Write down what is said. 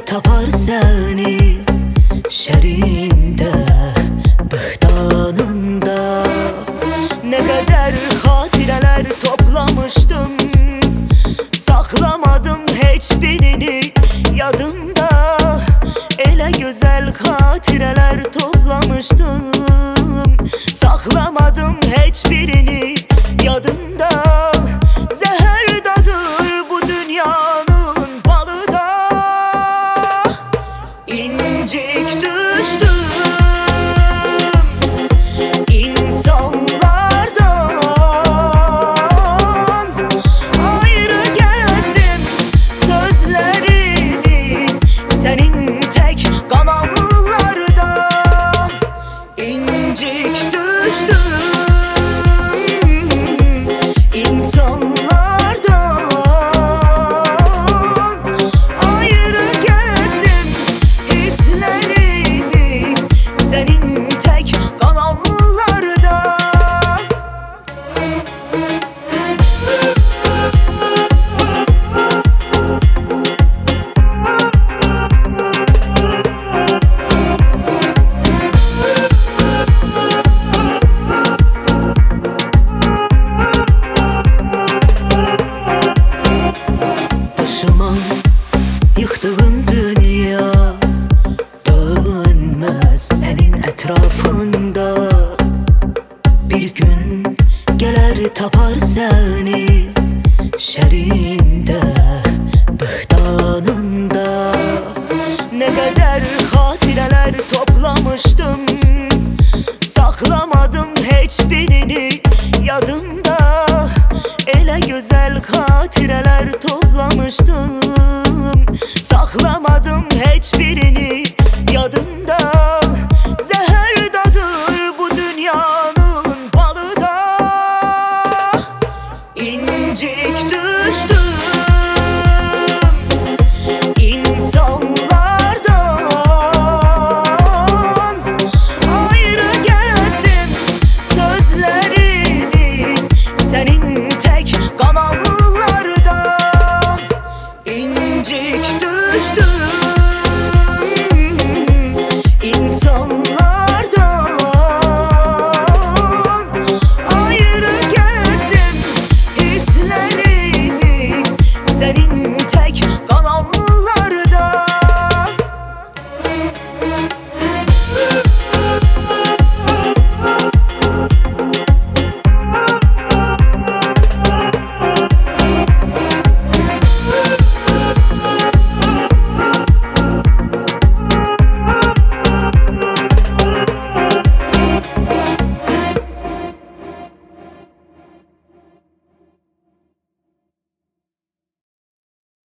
tapar səni şərində, böhtanında. Nə qədər xatirələr toplamışdım, saxlamadım heç birini yadımda. Elə gözəl xatirələr toplamışdım, saxlamadım heç birini yadımda. Zəhər dadır bu dünyanın balı da, incik düşdüm insanlardan, ayrı gəzdim sözlərini sənin tək qanallarda. İncik düşdüm insanlardan, ayrı gəzdim hisslərini sənin tək qanallarda. Başıma yıxdığın dünya dönməz sənin ətrafında. Bir gün gələr tapar səni şərində, böhtanında. Nə qədər xatirələr toplamışdım, saxlamadım heç birini yadımda. Elə gözəl xatirələr toplamışdım,